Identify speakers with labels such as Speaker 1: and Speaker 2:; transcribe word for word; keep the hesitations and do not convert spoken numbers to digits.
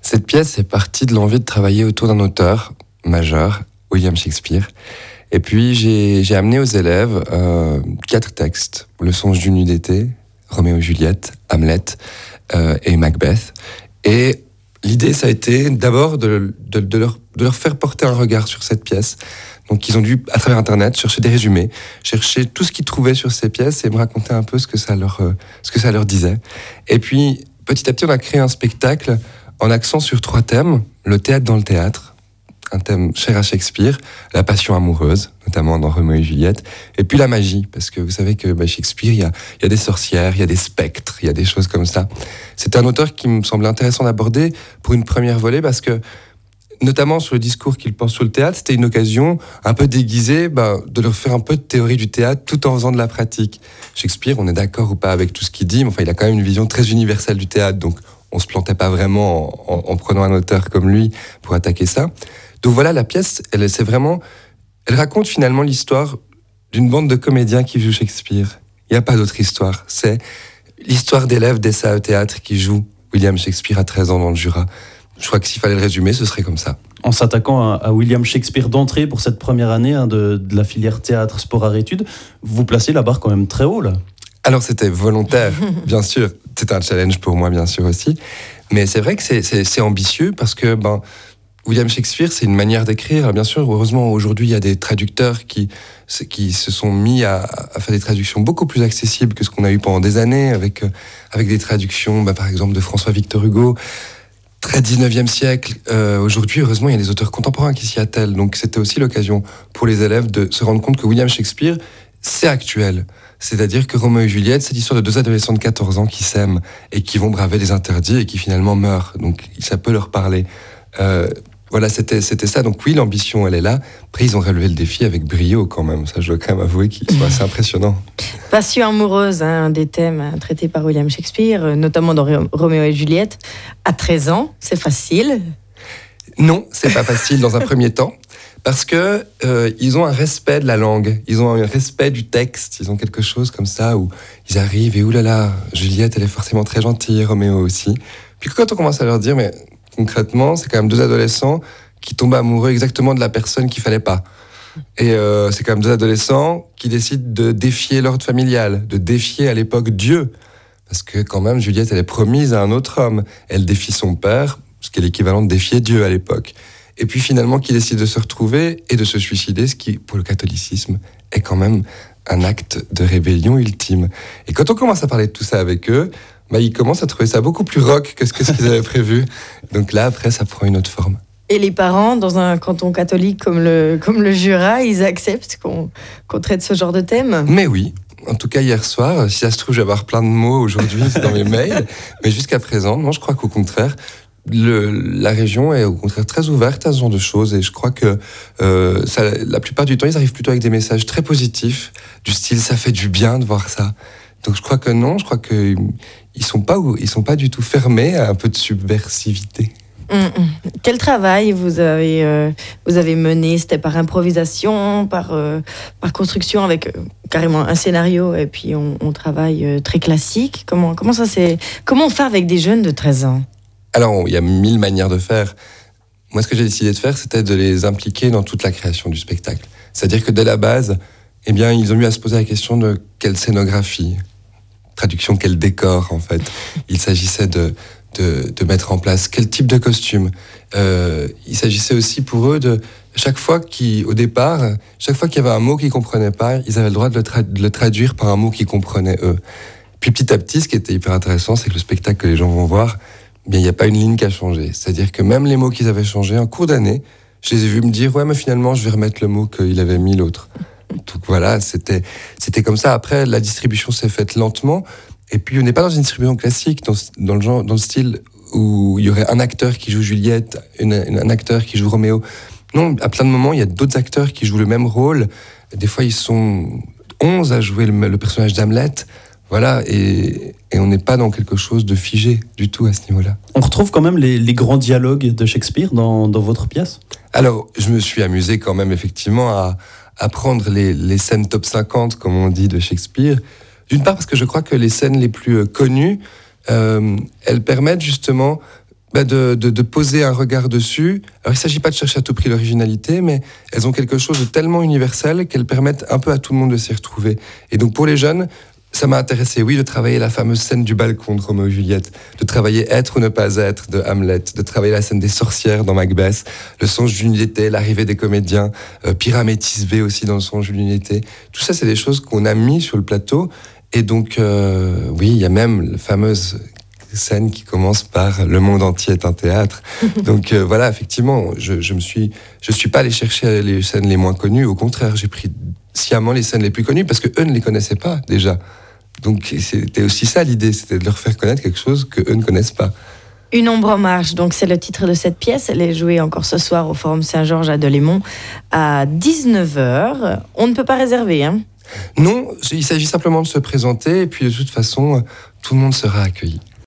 Speaker 1: Cette pièce est partie de l'envie de travailler autour d'un auteur majeur, William Shakespeare. Et puis j'ai, j'ai amené aux élèves euh, quatre textes. Le songe d'une nuit d'été, Roméo et Juliette, Hamlet euh, et Macbeth. Et l'idée, ça a été d'abord de, de, de, leur, de leur faire porter un regard sur cette pièce. Donc ils ont dû, à travers Internet, chercher des résumés, chercher tout ce qu'ils trouvaient sur ces pièces et me raconter un peu ce que ça leur, euh, ce que ça leur disait. Et puis, petit à petit, on a créé un spectacle en accent sur trois thèmes. Le théâtre dans le théâtre, un thème cher à Shakespeare, la passion amoureuse, notamment dans Roméo et Juliette, et puis la magie, parce que vous savez que bah, Shakespeare, il y a, il y a des sorcières, il y a des spectres, il y a des choses comme ça. C'était un auteur qui me semblait intéressant d'aborder pour une première volée, parce que notamment sur le discours qu'il pense sur le théâtre, c'était une occasion un peu déguisée bah, de leur faire un peu de théorie du théâtre tout en faisant de la pratique. Shakespeare, on est d'accord ou pas avec tout ce qu'il dit, mais enfin, il a quand même une vision très universelle du théâtre, donc on se plantait pas vraiment en, en, en prenant un auteur comme lui pour attaquer ça. Donc voilà, la pièce, elle, c'est vraiment, elle raconte finalement l'histoire d'une bande de comédiens qui jouent Shakespeare. Il n'y a pas d'autre histoire. C'est l'histoire d'élèves d'E S A E Théâtre qui jouent William Shakespeare à treize ans dans le Jura. Je crois que s'il fallait le résumer, ce serait comme ça.
Speaker 2: En s'attaquant à, à William Shakespeare d'entrée pour cette première année hein, de, de la filière théâtre, sport, art, études, vous placez la barre quand même très haut là.
Speaker 1: Alors c'était volontaire, bien sûr. C'était un challenge pour moi, bien sûr aussi. Mais c'est vrai que c'est, c'est, c'est ambitieux parce que ben, William Shakespeare, c'est une manière d'écrire. Bien sûr, heureusement, aujourd'hui, il y a des traducteurs qui, qui se sont mis à, à faire des traductions beaucoup plus accessibles que ce qu'on a eu pendant des années, avec, avec des traductions, ben, par exemple, de François-Victor Hugo, très dix-neuvième siècle. Euh, aujourd'hui, heureusement, il y a des auteurs contemporains qui s'y attellent. Donc c'était aussi l'occasion pour les élèves de se rendre compte que William Shakespeare, c'est actuel. C'est-à-dire que Roméo et Juliette, c'est l'histoire de deux adolescents de quatorze ans qui s'aiment et qui vont braver des interdits et qui finalement meurent. Donc ça peut leur parler. Euh, voilà, c'était, c'était ça. Donc oui, l'ambition, elle est là. Après, ils ont relevé le défi avec brio quand même. Ça, je dois quand même avouer qu'ils sont assez impressionnants.
Speaker 3: Passion amoureuse, hein, un des thèmes traités par William Shakespeare, notamment dans Roméo et Juliette. À treize ans, c'est facile?
Speaker 1: Non, c'est pas facile dans un premier temps. Parce que euh, ils ont un respect de la langue, ils ont un respect du texte, ils ont quelque chose comme ça où ils arrivent et oulala, Juliette elle est forcément très gentille, Roméo aussi. Puis quand on commence à leur dire, mais concrètement, c'est quand même deux adolescents qui tombent amoureux exactement de la personne qu'il fallait pas. Et euh, c'est quand même deux adolescents qui décident de défier l'ordre familial, de défier à l'époque Dieu. Parce que quand même, Juliette elle est promise à un autre homme. Elle défie son père, ce qui est l'équivalent de défier Dieu à l'époque. Et puis finalement, qui décide de se retrouver et de se suicider, ce qui, pour le catholicisme, est quand même un acte de rébellion ultime. Et quand on commence à parler de tout ça avec eux, bah, ils commencent à trouver ça beaucoup plus rock que ce, que ce qu'ils avaient prévu. Donc là, après, ça prend une autre forme.
Speaker 3: Et les parents, dans un canton catholique comme le, comme le Jura, ils acceptent qu'on, qu'on traite ce genre de thème?
Speaker 1: Mais oui. En tout cas, hier soir, si ça se trouve, je vais avoir plein de mots aujourd'hui dans mes mails. Mais jusqu'à présent, non, je crois qu'au contraire, Le, la région est au contraire très ouverte à ce genre de choses et je crois que euh, ça, la plupart du temps ils arrivent plutôt avec des messages très positifs du style ça fait du bien de voir ça. Donc je crois que non, je crois que ils sont pas ils sont pas du tout fermés à un peu de subversivité.
Speaker 3: Mmh. Quel travail vous avez euh, vous avez mené? C'était par improvisation, par euh, par construction avec euh, carrément un scénario et puis on, on travaille euh, très classique. Comment comment ça c'est comment on fait avec des jeunes de treize ans?
Speaker 1: Alors, il y a mille manières de faire. Moi, ce que j'ai décidé de faire, c'était de les impliquer dans toute la création du spectacle. C'est-à-dire que dès la base, eh bien, ils ont eu à se poser la question de quelle scénographie, traduction, quel décor, en fait. Il s'agissait de, de, de mettre en place quel type de costume. Euh, il s'agissait aussi pour eux de, chaque fois qu'au départ, chaque fois qu'il y avait un mot qu'ils ne comprenaient pas, ils avaient le droit de le, tra- de le traduire par un mot qu'ils comprenaient eux. Puis petit à petit, ce qui était hyper intéressant, c'est que le spectacle que les gens vont voir, bien, il n'y a pas une ligne qui a changé. C'est-à-dire que même les mots qu'ils avaient changé, en cours d'année, je les ai vus me dire « Ouais, mais finalement, je vais remettre le mot qu'il avait mis l'autre. » Donc voilà, c'était, c'était comme ça. Après, la distribution s'est faite lentement. Et puis, on n'est pas dans une distribution classique, dans, dans, le, genre, dans le style où il y aurait un acteur qui joue Juliette, une, un acteur qui joue Roméo. Non, à plein de moments, il y a d'autres acteurs qui jouent le même rôle. Des fois, ils sont onze à jouer le, le personnage d'Hamlet. Voilà, et, et on n'est pas dans quelque chose de figé du tout à ce niveau-là.
Speaker 2: On retrouve quand même les, les grands dialogues de Shakespeare dans, dans votre pièce?
Speaker 1: Alors, je me suis amusé quand même effectivement à, à prendre les, les scènes top cinquante, comme on dit, de Shakespeare. D'une part parce que je crois que les scènes les plus connues, euh, elles permettent justement bah de, de, de poser un regard dessus. Alors, il ne s'agit pas de chercher à tout prix l'originalité, mais elles ont quelque chose de tellement universel qu'elles permettent un peu à tout le monde de s'y retrouver. Et donc, pour les jeunes, ça m'a intéressé, oui, de travailler la fameuse scène du balcon de Roméo et Juliette, de travailler Être ou ne pas être de Hamlet, de travailler la scène des sorcières dans Macbeth, le songe d'une nuit d'été, l'arrivée des comédiens, euh, Pyramétis V aussi dans le songe d'une nuit d'été. Tout ça, c'est des choses qu'on a mis sur le plateau. Et donc, euh, oui, il y a même la fameuse scène qui commence par « Le monde entier est un théâtre ». Donc euh, voilà, effectivement, je, je me suis, je suis pas allé chercher les scènes les moins connues. Au contraire, j'ai pris sciemment les scènes les plus connues parce que eux ne les connaissaient pas déjà. Donc c'était aussi ça l'idée, c'était de leur faire connaître quelque chose que eux ne connaissent pas.
Speaker 3: Une ombre en marche, donc c'est le titre de cette pièce. Elle est jouée encore ce soir au Forum Saint-Georges à Delémont à dix-neuf heures. On ne peut pas réserver, hein?
Speaker 1: Non, il s'agit simplement de se présenter et puis de toute façon, tout le monde sera accueilli.